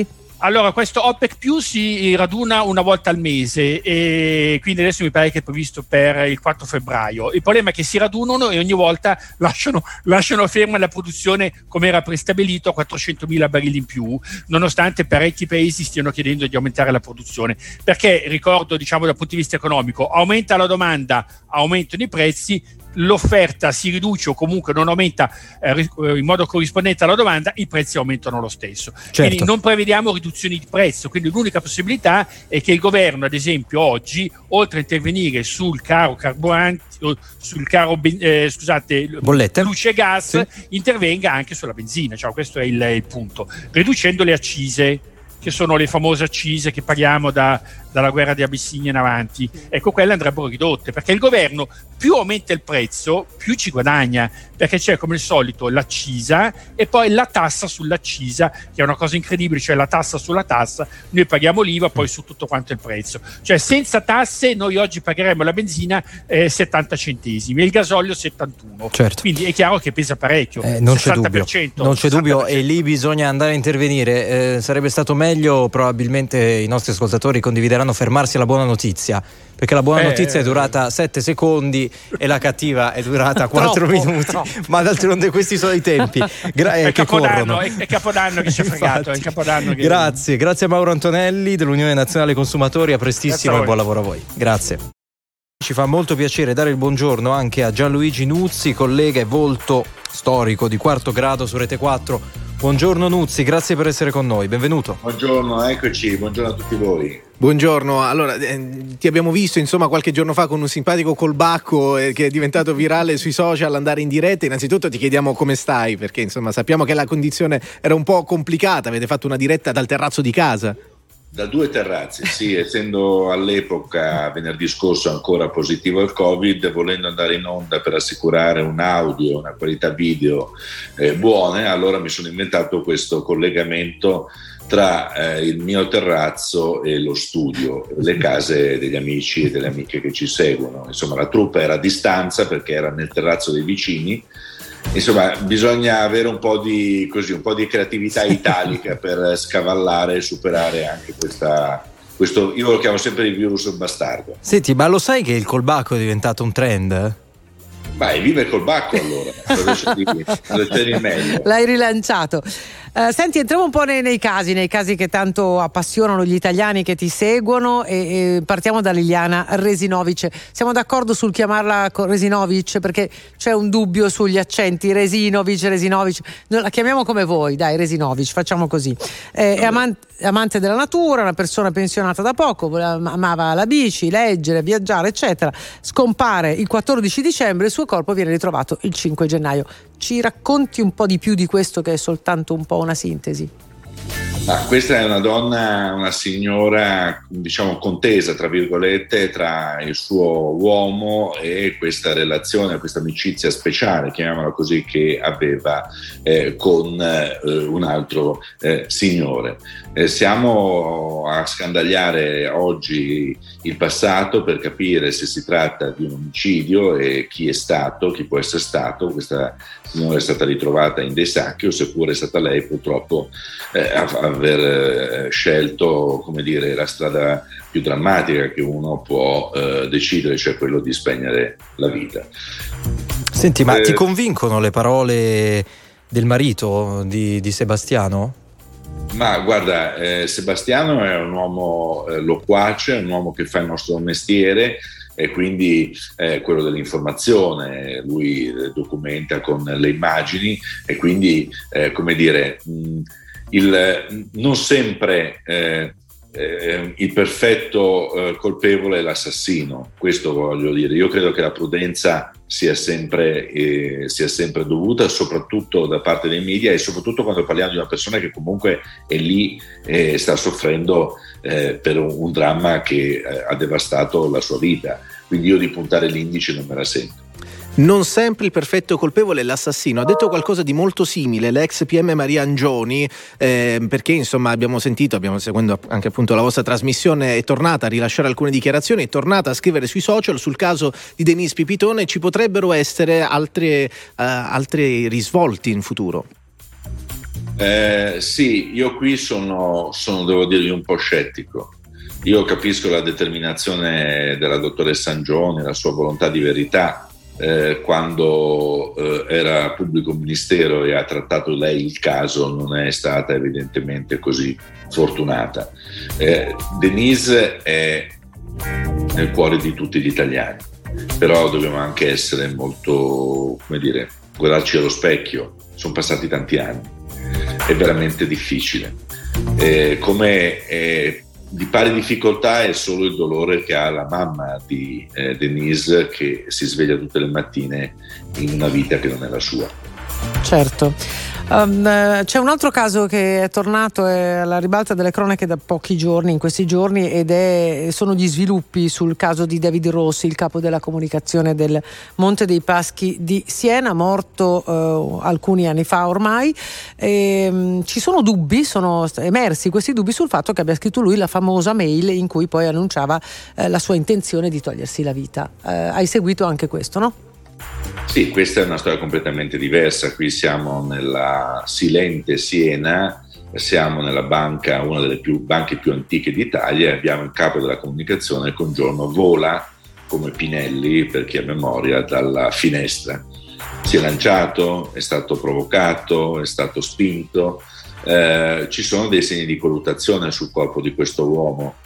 Allora, questo OPEC Plus si raduna una volta al mese e quindi adesso mi pare che è previsto per il quattro febbraio. Il problema è che si radunano e ogni volta lasciano, lasciano ferma la produzione come era prestabilito a quattrocentomila barili in più, nonostante parecchi paesi stiano chiedendo di aumentare la produzione. Perché, ricordo, diciamo dal punto di vista economico, aumenta la domanda, aumentano i prezzi, l'offerta si riduce o comunque non aumenta eh, in modo corrispondente alla domanda, i prezzi aumentano lo stesso. Certo. Quindi non prevediamo riduzioni di prezzo, quindi l'unica possibilità è che il governo, ad esempio oggi, oltre a intervenire sul caro carburanti, sul caro eh, scusate, bollette, luce e gas, sì, intervenga anche sulla benzina, cioè, questo è il, il punto, riducendo le accise, che sono le famose accise che paghiamo da, dalla guerra di Abissinia in avanti. Ecco, quelle andrebbero ridotte, perché il governo più aumenta il prezzo, più ci guadagna, perché c'è come al solito l'accisa e poi la tassa sull'accisa, che è una cosa incredibile, cioè la tassa sulla tassa, noi paghiamo l'I V A poi su tutto quanto il prezzo. Cioè senza tasse noi oggi pagheremo la benzina eh, settanta centesimi e il gasolio settantuno. Certo. Quindi è chiaro che pesa parecchio. Eh, non c'è dubbio, non c'è dubbio, e lì bisogna andare a intervenire. Eh, sarebbe stato meglio, probabilmente i nostri ascoltatori condivideranno, fermarsi alla buona notizia, perché la buona eh, notizia è durata sette secondi e la cattiva è durata quattro minuti, troppo. Ma d'altronde questi sono i tempi. Gra- eh, è, che Capodanno, è, è Capodanno che ci ha fregato, è Capodanno che... Grazie, grazie a Mauro Antonelli dell'Unione Nazionale Consumatori, a prestissimo e buon lavoro a voi. Grazie. Ci fa molto piacere dare il buongiorno anche a Gianluigi Nuzzi, collega e volto storico di Quarto Grado su Rete quattro. Buongiorno Nuzzi, grazie per essere con noi, benvenuto. Buongiorno, eccoci, buongiorno a tutti voi. Buongiorno, allora eh, ti abbiamo visto insomma qualche giorno fa con un simpatico colbacco eh, che è diventato virale sui social, andare in diretta. Innanzitutto ti chiediamo come stai, perché insomma sappiamo che la condizione era un po' complicata, avete fatto una diretta dal terrazzo di casa. Da due terrazzi, sì, essendo all'epoca venerdì scorso ancora positivo al Covid, volendo andare in onda per assicurare un audio, una qualità video eh, buone, allora mi sono inventato questo collegamento tra eh, il mio terrazzo e lo studio, le case degli amici e delle amiche che ci seguono. Insomma, la troupe era a distanza perché era nel terrazzo dei vicini. Insomma, bisogna avere un po' di così, un po' di creatività italica per scavallare e superare anche questa, questo, io lo chiamo sempre il virus bastardo. Senti, ma lo sai che il colbacco è diventato un trend? Vai, viva il colbacco allora, lo c'eri meglio. L'hai rilanciato. Uh, senti, entriamo un po' nei, nei casi, nei casi che tanto appassionano gli italiani che ti seguono e, e partiamo da Liliana Resinovic. Siamo d'accordo sul chiamarla Resinovic perché c'è un dubbio sugli accenti, Resinovic, Resinovic, noi la chiamiamo come voi, dai, Resinovic, facciamo così. Eh, è amante, amante della natura, una persona pensionata da poco, amava la bici, leggere, viaggiare, eccetera. Scompare il quattordici dicembre, il suo corpo viene ritrovato il cinque gennaio. Ci racconti un po' di più di questo, che è soltanto un po' una sintesi? Ah, questa è una donna, una signora, diciamo, contesa tra virgolette tra il suo uomo e questa relazione, questa amicizia speciale, chiamiamola così, che aveva eh, con eh, un altro eh, signore. Eh, siamo a scandagliare oggi il passato per capire se si tratta di un omicidio e chi è stato, chi può essere stato. Questa signora è stata ritrovata in dei sacchi, o seppure è stata lei purtroppo eh, a aver eh, scelto, come dire, la strada più drammatica che uno può eh, decidere, cioè quello di spegnere la vita. Senti, ma eh, ti convincono le parole del marito di, di Sebastiano? Ma guarda, eh, Sebastiano è un uomo eh, loquace, un uomo che fa il nostro mestiere e quindi eh, quello dell'informazione, lui eh, documenta con le immagini e quindi eh, come dire mh, il, non sempre eh, eh, il perfetto eh, colpevole è l'assassino, questo voglio dire. Io credo che la prudenza sia sempre, eh, sia sempre dovuta, soprattutto da parte dei media e soprattutto quando parliamo di una persona che comunque è lì e sta soffrendo eh, per un, un dramma che eh, ha devastato la sua vita. Quindi io di puntare l'indice non me la sento. Non sempre il perfetto colpevole è l'assassino. Ha detto qualcosa di molto simile l'ex P M Maria Angioni, eh, perché insomma abbiamo sentito, abbiamo seguendo anche appunto la vostra trasmissione, è tornata a rilasciare alcune dichiarazioni, è tornata a scrivere sui social sul caso di Denise Pipitone. Ci potrebbero essere altre, uh, altri risvolti in futuro? Eh, sì, io qui sono, sono, devo dirvi, un po' scettico. Io capisco la determinazione della dottoressa Angioni, la sua volontà di verità. Eh, quando eh, era pubblico ministero e ha trattato lei il caso, non è stata evidentemente così fortunata. Eh, Denise è nel cuore di tutti gli italiani, però dobbiamo anche essere molto, come dire, guardarci allo specchio. Sono passati tanti anni, è veramente difficile. Eh, come eh, di pari difficoltà è solo il dolore che ha la mamma di eh, Denise, che si sveglia tutte le mattine in una vita che non è la sua. Certo. Um, c'è un altro caso che è tornato è alla ribalta delle cronache da pochi giorni, in questi giorni, ed è, sono gli sviluppi sul caso di David Rossi, il capo della comunicazione del Monte dei Paschi di Siena, morto uh, alcuni anni fa ormai. E, um, ci sono dubbi, sono emersi questi dubbi sul fatto che abbia scritto lui la famosa mail in cui poi annunciava uh, la sua intenzione di togliersi la vita. Uh, hai seguito anche questo, no? Sì, questa è una storia completamente diversa. Qui siamo nella silente Siena, siamo nella banca, una delle più, banche più antiche d'Italia, e abbiamo il capo della comunicazione che un giorno vola come Pinelli, per chi ha memoria, dalla finestra. Si è lanciato, è stato provocato, è stato spinto. Eh, ci sono dei segni di colluttazione sul corpo di questo uomo,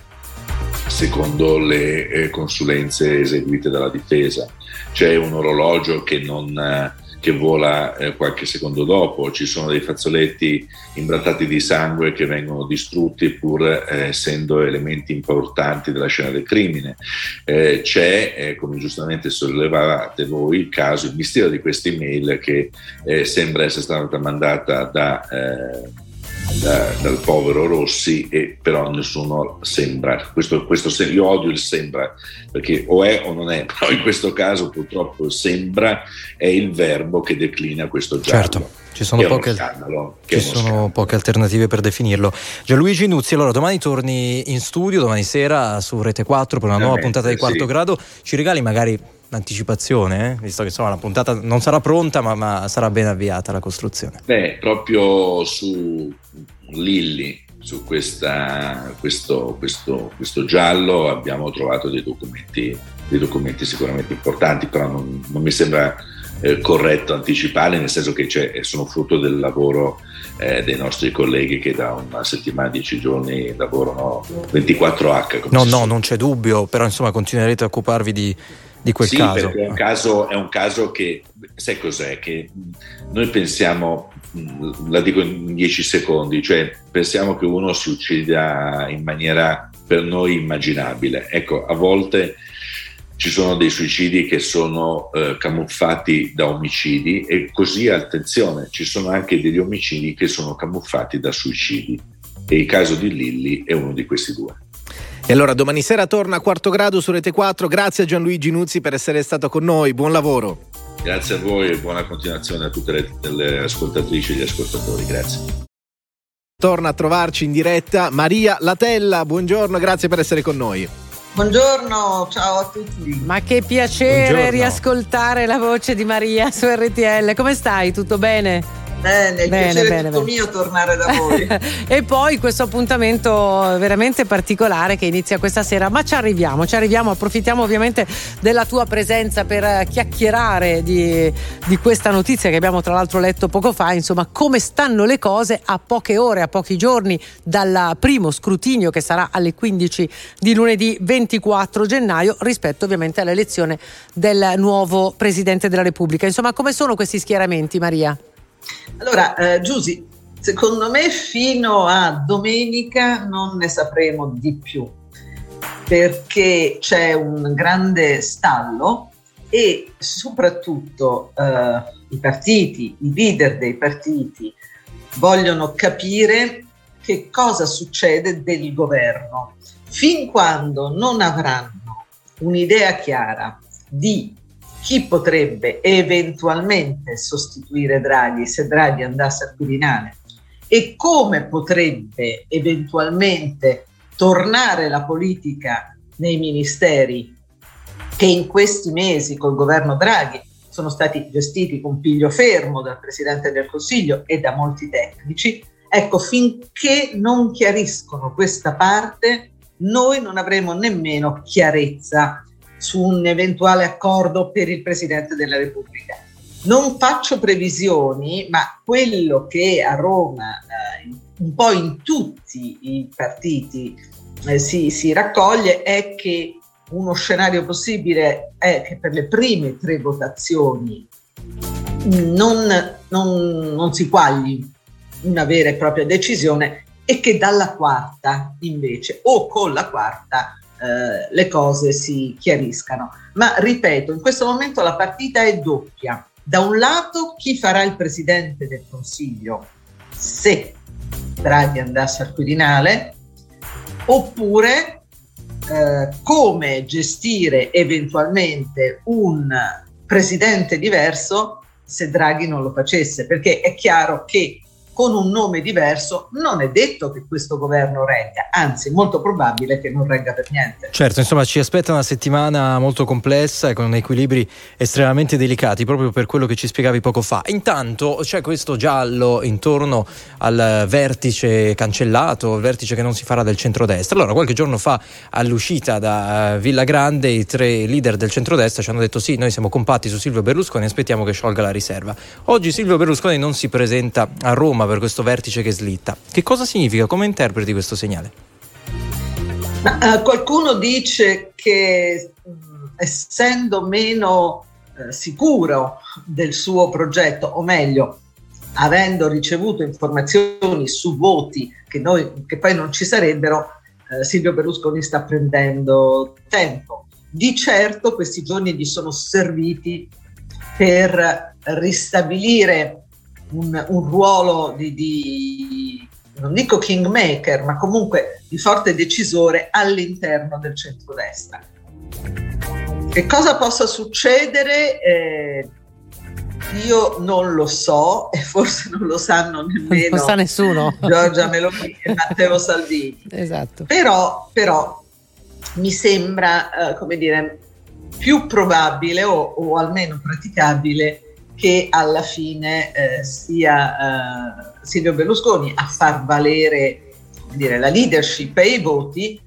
secondo le eh, consulenze eseguite dalla difesa. C'è un orologio che, non, eh, che vola eh, qualche secondo dopo, ci sono dei fazzoletti imbrattati di sangue che vengono distrutti pur eh, essendo elementi importanti della scena del crimine. Eh, c'è, eh, come giustamente sollevavate voi, il caso, il mistero di questa email che eh, sembra essere stata mandata da... Eh, Da, dal povero Rossi, e però nessuno sembra, questo, questo, io odio il sembra, perché o è o non è, però in questo caso purtroppo il sembra è il verbo che declina questo giallo. Certo, ci sono, poche, scandalo, ci sono poche alternative per definirlo. Gianluigi Nuzzi, allora domani torni in studio, domani sera su Rete quattro per una nuova puntata di Quarto sì. Grado. Ci regali magari l'anticipazione, eh? Visto che insomma la puntata non sarà pronta, ma, ma sarà ben avviata la costruzione. Beh, proprio su Lilli, su questa, questo, questo, questo giallo abbiamo trovato dei documenti, dei documenti sicuramente importanti, però non, non mi sembra eh, corretto anticiparli, nel senso che c'è, sono frutto del lavoro eh, dei nostri colleghi che da una settimana, dieci giorni lavorano ventiquattro acca. No, no, non c'è dubbio, però insomma continuerete a occuparvi di di quel sì, caso. Perché è un caso, è un caso che, sai cos'è? Che noi pensiamo, la dico in dieci secondi, cioè pensiamo che uno si uccida in maniera per noi immaginabile. Ecco, a volte ci sono dei suicidi che sono eh, camuffati da omicidi, e così, attenzione, ci sono anche degli omicidi che sono camuffati da suicidi, e il caso di Lilli è uno di questi due. E allora domani sera torna Quarto Grado su Rete quattro. Grazie a Gianluigi Nuzzi per essere stato con noi, buon lavoro. Grazie a voi e buona continuazione a tutte le, le ascoltatrici e gli ascoltatori, grazie. Torna a trovarci in diretta Maria Latella, buongiorno, grazie per essere con noi. Buongiorno, ciao a tutti. Ma che piacere buongiorno. Riascoltare la voce di Maria su R T L, come stai? Tutto bene? Bene, il bene, piacere bene, tutto bene. mio tornare da voi. E poi questo appuntamento veramente particolare che inizia questa sera, ma ci arriviamo, ci arriviamo, approfittiamo ovviamente della tua presenza per chiacchierare di, di questa notizia che abbiamo tra l'altro letto poco fa, insomma come stanno le cose a poche ore, a pochi giorni dal primo scrutinio che sarà alle quindici di lunedì ventiquattro gennaio, rispetto ovviamente all'elezione del nuovo Presidente della Repubblica. Insomma, come sono questi schieramenti, Maria? Allora, eh, Giusy, secondo me fino a domenica non ne sapremo di più, perché c'è un grande stallo e soprattutto eh, i partiti, i leader dei partiti vogliono capire che cosa succede del governo. Fin quando non avranno un'idea chiara di chi potrebbe eventualmente sostituire Draghi se Draghi andasse al Quirinale e come potrebbe eventualmente tornare la politica nei ministeri che in questi mesi col governo Draghi sono stati gestiti con piglio fermo dal Presidente del Consiglio e da molti tecnici. Ecco, finché non chiariscono questa parte, noi non avremo nemmeno chiarezza su un eventuale accordo per il Presidente della Repubblica. Non faccio previsioni, ma quello che a Roma, eh, un po' in tutti i partiti, eh, si, si raccoglie è che uno scenario possibile è che per le prime tre votazioni non, non, non si quagli una vera e propria decisione e che dalla quarta invece o con la quarta eh, le cose si chiariscano. Ma ripeto, in questo momento la partita è doppia. Da un lato chi farà il Presidente del Consiglio se Draghi andasse al Quirinale, oppure eh, come gestire eventualmente un presidente diverso se Draghi non lo facesse, perché è chiaro che con un nome diverso non è detto che questo governo regga, anzi è molto probabile che non regga per niente. Certo, insomma ci aspetta una settimana molto complessa e con equilibri estremamente delicati, proprio per quello che ci spiegavi poco fa. Intanto c'è questo giallo intorno al vertice cancellato, il vertice che non si farà del centrodestra. Allora, qualche giorno fa all'uscita da Villa Grande i tre leader del centrodestra ci hanno detto sì, noi siamo compatti su Silvio Berlusconi, aspettiamo che sciolga la riserva. Oggi Silvio Berlusconi non si presenta a Roma per questo vertice che slitta. Che cosa significa? Come interpreti questo segnale? Ma, uh, qualcuno dice che mh, essendo meno uh, sicuro del suo progetto, o meglio, avendo ricevuto informazioni su voti che, noi, che poi non ci sarebbero, uh, Silvio Berlusconi sta prendendo tempo. Di certo questi giorni gli sono serviti per ristabilire Un, un ruolo di, di, non dico kingmaker, ma comunque di forte decisore all'interno del centrodestra. Che cosa possa succedere? Eh, io non lo so e forse non lo sanno nemmeno non sa nessuno. Giorgia Meloni e Matteo Salvini. Esatto. Però, però mi sembra, eh, come dire, più probabile o, o almeno praticabile che alla fine eh, sia eh, Silvio Berlusconi a far valere, come dire, la leadership e i voti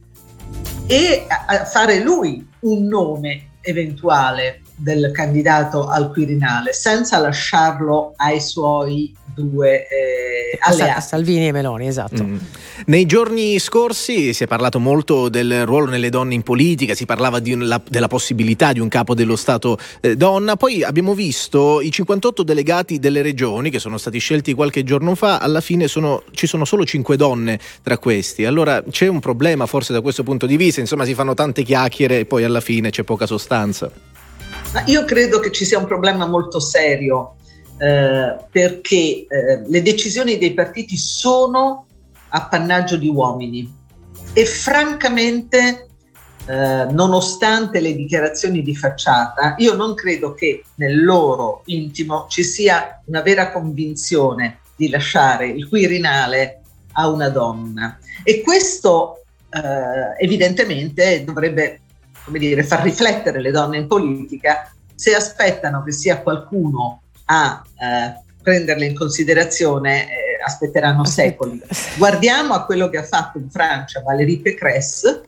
e a, a fare lui un nome eventuale del candidato al Quirinale senza lasciarlo ai suoi due eh, alleati. Salvini e Meloni, esatto. Mm. Nei giorni scorsi si è parlato molto del ruolo nelle donne in politica, si parlava di un, la, della possibilità di un capo dello Stato eh, donna, poi abbiamo visto i cinquantotto delegati delle regioni che sono stati scelti qualche giorno fa, alla fine sono, ci sono solo cinque donne tra questi, allora c'è un problema forse da questo punto di vista, insomma si fanno tante chiacchiere e poi alla fine c'è poca sostanza. Ma io credo che ci sia un problema molto serio eh, perché eh, le decisioni dei partiti sono appannaggio di uomini e francamente eh, nonostante le dichiarazioni di facciata io non credo che nel loro intimo ci sia una vera convinzione di lasciare il Quirinale a una donna e questo eh, evidentemente dovrebbe, come dire, far riflettere le donne in politica. Se aspettano che sia qualcuno a eh, prenderle in considerazione eh, aspetteranno secoli. Guardiamo a quello che ha fatto in Francia Valérie Pécresse,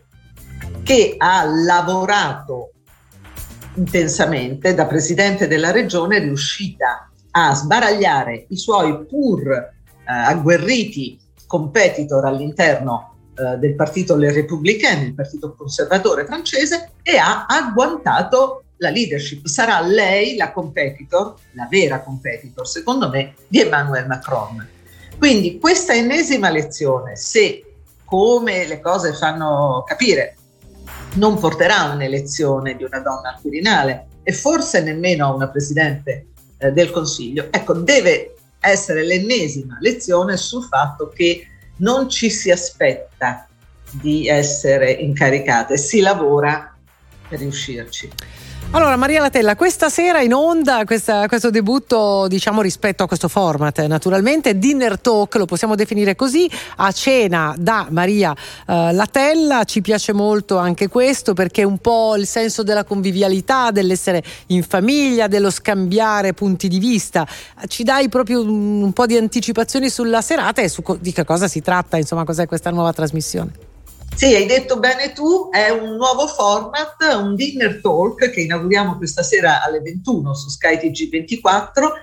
che ha lavorato intensamente da presidente della regione, è riuscita a sbaragliare i suoi pur eh, agguerriti competitor all'interno eh, del partito Les Républicains, il partito conservatore francese, e ha agguantato la leadership. Sarà lei la competitor, la vera competitor, secondo me, di Emmanuel Macron. Quindi questa ennesima lezione, se come le cose fanno capire, non porterà a un'elezione di una donna al Quirinale e forse nemmeno a una presidente eh, del Consiglio, ecco, deve essere l'ennesima lezione sul fatto che non ci si aspetta di essere incaricate, si lavora per riuscirci. Allora, Maria Latella, questa sera in onda questa, questo debutto, diciamo, rispetto a questo format, naturalmente Dinner Talk, lo possiamo definire così, a cena da Maria eh, Latella. Ci piace molto anche questo, perché è un po' il senso della convivialità, dell'essere in famiglia, dello scambiare punti di vista. Ci dai proprio un, un po' di anticipazioni sulla serata e su co- di che cosa si tratta, insomma, cos'è questa nuova trasmissione? Sì, hai detto bene tu, è un nuovo format, un dinner talk che inauguriamo questa sera alle ventuno su Sky T G ventiquattro.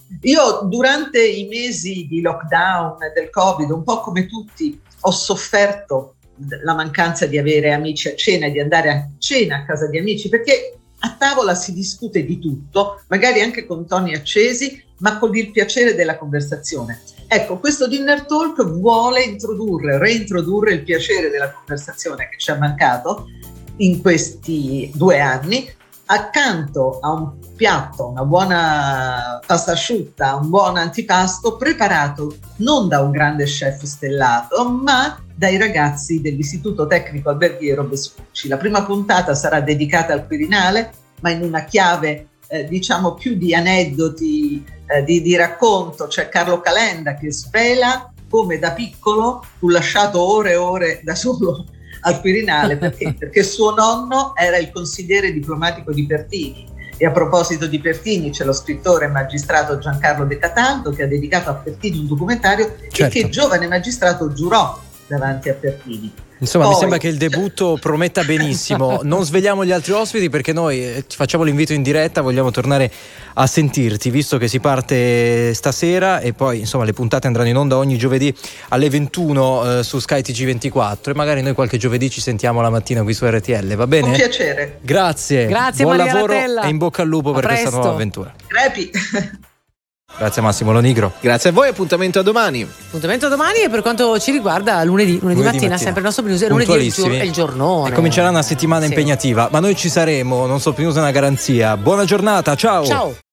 Io durante i mesi di lockdown del Covid, un po' come tutti, ho sofferto la mancanza di avere amici a cena, di andare a cena a casa di amici, perché a tavola si discute di tutto, magari anche con toni accesi, ma con il piacere della conversazione. Ecco, questo Dinner Talk vuole introdurre, reintrodurre il piacere della conversazione che ci è mancato in questi due anni, accanto a un piatto, una buona pasta asciutta, un buon antipasto preparato non da un grande chef stellato, ma dai ragazzi dell'Istituto Tecnico Alberghiero Vespucci. La prima puntata sarà dedicata al Quirinale, ma in una chiave eh, diciamo più di aneddoti, eh, di, di racconto. C'è Carlo Calenda che svela come da piccolo fu lasciato ore e ore da solo al Quirinale. Perché? Perché suo nonno era il consigliere diplomatico di Pertini. E a proposito di Pertini c'è lo scrittore e magistrato Giancarlo De Cataldo, che ha dedicato a Pertini un documentario, certo, e che giovane magistrato giurò davanti a Pertini. Insomma, Poi... mi sembra che il debutto prometta benissimo. Non svegliamo gli altri ospiti perché noi eh, facciamo l'invito in diretta, vogliamo tornare a sentirti, visto che si parte stasera e poi insomma le puntate andranno in onda ogni giovedì alle ventuno eh, su Sky T G ventiquattro, e magari noi qualche giovedì ci sentiamo la mattina qui su R T L, va bene? Con piacere. Grazie. Grazie, buon Maria lavoro Latella. E in bocca al lupo a per presto. questa nuova avventura. Crepi. Grazie Massimo Lonigro. Grazie a voi, appuntamento a domani. Appuntamento domani, e per quanto ci riguarda lunedì, lunedì, lunedì mattina, mattina, sempre il nostro News, lunedì è il, gior- è il giornone. E comincerà una settimana sì. impegnativa, ma noi ci saremo, non so più, è una garanzia. Buona giornata, ciao. Ciao.